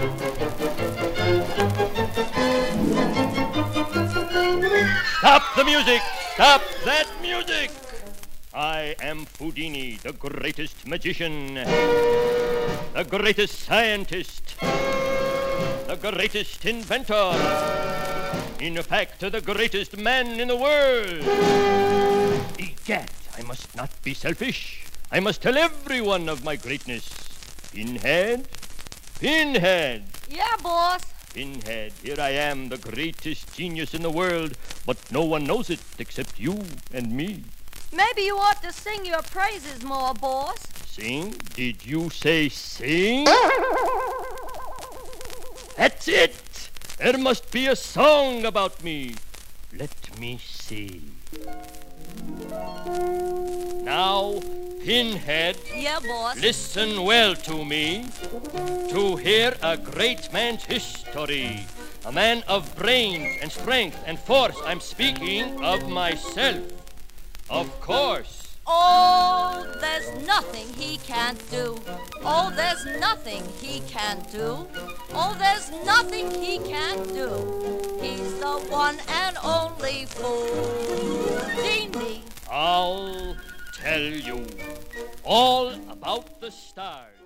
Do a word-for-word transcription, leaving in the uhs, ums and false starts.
Stop the music! Stop that music! I am Houdini, the greatest magician, the greatest scientist, the greatest inventor, in fact, the greatest man in the world. Egad, I must not be selfish. I must tell everyone of my greatness. Pinhead? Pinhead! Yeah, boss. Pinhead, here I am, the greatest genius in the world, but no one knows it except you and me. Maybe you ought to sing your praises more, boss. Sing? Did you say sing? That's it! There must be a song about me. Let me see. Now, Pinhead, Yeah, boss. listen well to me. To hear a great man's history, a man of brains and strength and force, I'm speaking of myself. Of course. Oh, there's nothing he can't do. Oh, there's nothing he can't do. Oh, there's nothing he can't do. He's the one and only Houdini. I'll tell you all about the stars.